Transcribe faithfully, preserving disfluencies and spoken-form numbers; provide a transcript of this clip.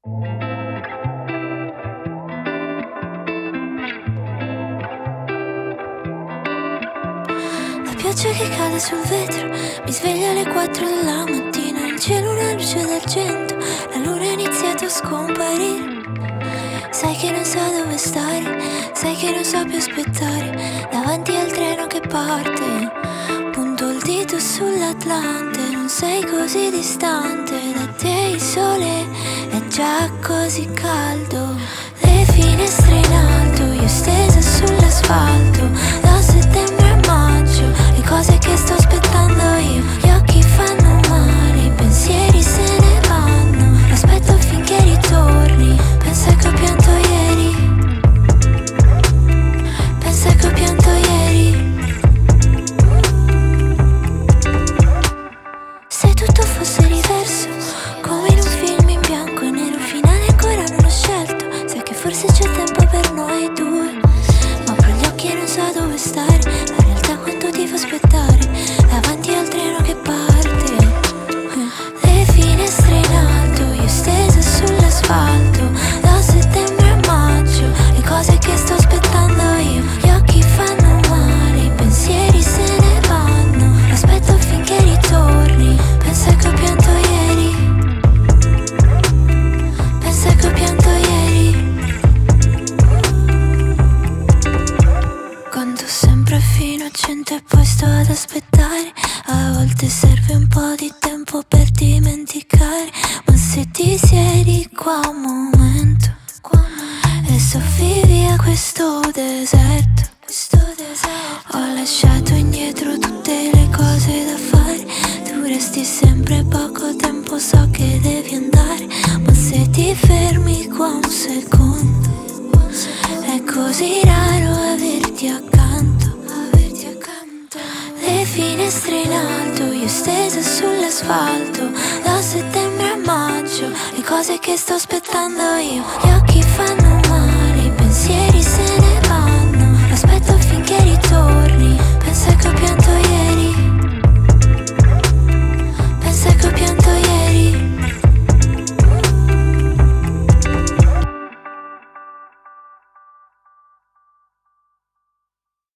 La pioggia che cade sul vetro mi sveglia alle quattro della mattina. In cielo una luce d'argento, la luna ha iniziato a scomparire. Sai che non so dove stare, sai che non so più aspettare. Davanti al treno che parte, punto il dito sull'Atlante. Non sei così distante, da te il sole è già così caldo. Le finestre in alto, io stesa sull'asfalto. Da settembre a maggio, le cose che sto aspettando io. Gli occhi fanno male, i pensieri se ne vanno. Aspetto finché ritorni, pensa che ho pianto ieri. Pensa che ho pianto ieri. Se tutto fosse diverso, come in un film in bianco e nero, finale ancora non ho scelto. Sai che forse c'è tempo per noi due, ma apro gli occhi e non so dove stare. La realtà quanto ti fa aspettare, davanti al treno che parte. Le finestre in alto, io stesa sull'asfalto. Da settembre a maggio, le cose che sto aspettando io. Gli occhi fanno male, i pensieri se ne vanno. Aspetto finché ritorni, pensa che ho pianto ieri. Pensa che ho pianto ieri. Conto sempre fino a cento e poi sto ad aspettare. A volte serve un po' di tempo per dimenticare, ma se ti siedi qua un momento e soffi via questo deserto, ho lasciato indietro tutte le cose da fare. Tu resti sempre poco tempo, so che devi andare, ma se ti fermi qua un secondo, è così raro averti accanto. Le finestre in alto, io stesa sull'asfalto. Da settembre a maggio, le cose che sto aspettando io. Gli occhi fanno